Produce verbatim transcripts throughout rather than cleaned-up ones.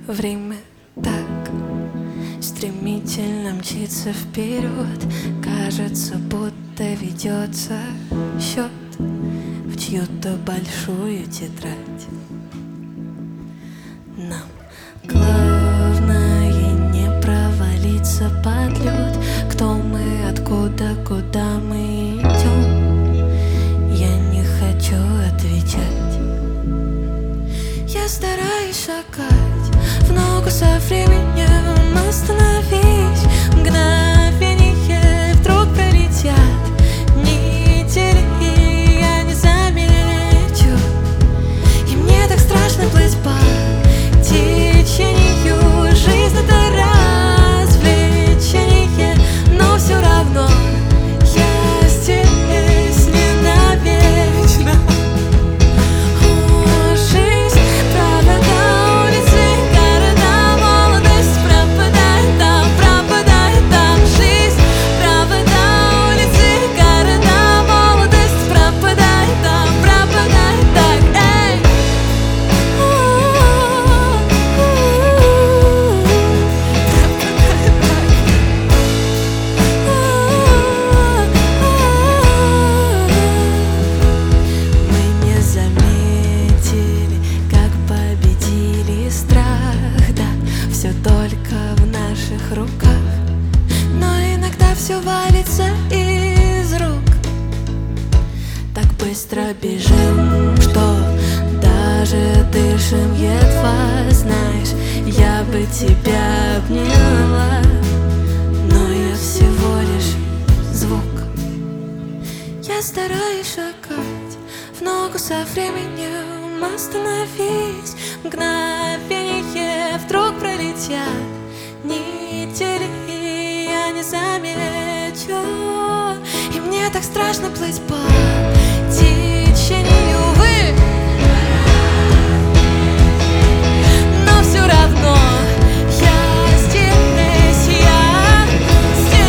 Время так стремительно мчится вперед, кажется, будто ведется счет в чью-то большую тетрадь. Нам главное не провалиться под лед. Кто мы, откуда, куда мы идем? Я не хочу отвечать. Я стараюсь шагать в ногу со временем. Остановись, мгновенье вдруг пролетят недели, и я не замечу. И мне так страшно плыть по течению. Жизнь — это развлечение, но все равно я здесь не навечно. О, жизнь, провода, улицы, города, молодость пропадает там, пропадает там. Жизнь, провода, улицы, города, молодость пропадает там, пропадает так. Эй! Мы не заметили, как победили страх. Да, все только в наших руках, но иногда все валится из рук. Так быстро бежим, что даже дышим едва. Знаешь, я бы тебя обняла, но я всего лишь звук. Я стараюсь шагать в ногу со временем. Остановись, мгновенье вдруг пролетят недели, и я не замечу. И мне так страшно плыть по течению. Вы, но все равно я здесь, я здесь.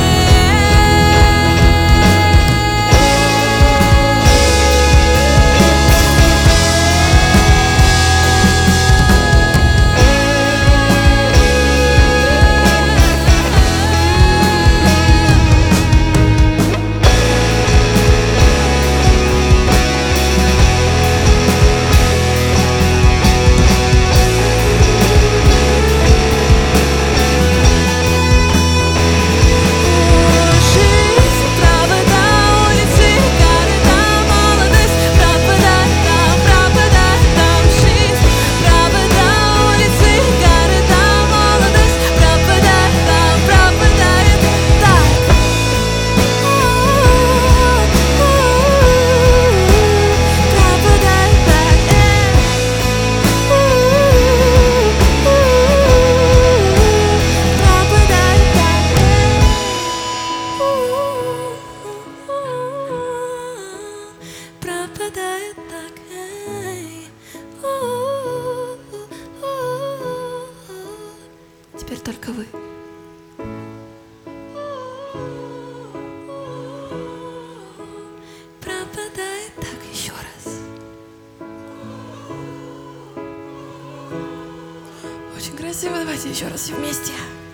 Пропадает так, эй. Теперь только вы. Пропадает так, еще раз. Очень красиво, давайте еще раз все вместе.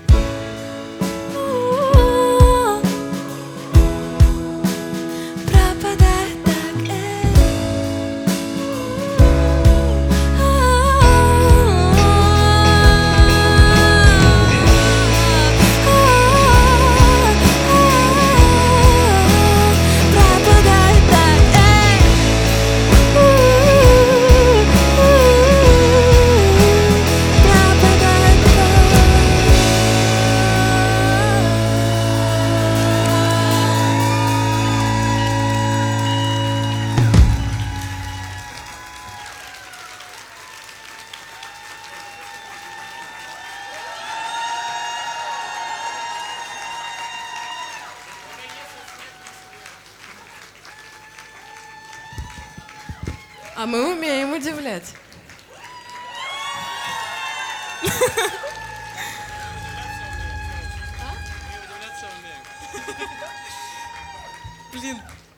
А мы умеем удивлять. Блин.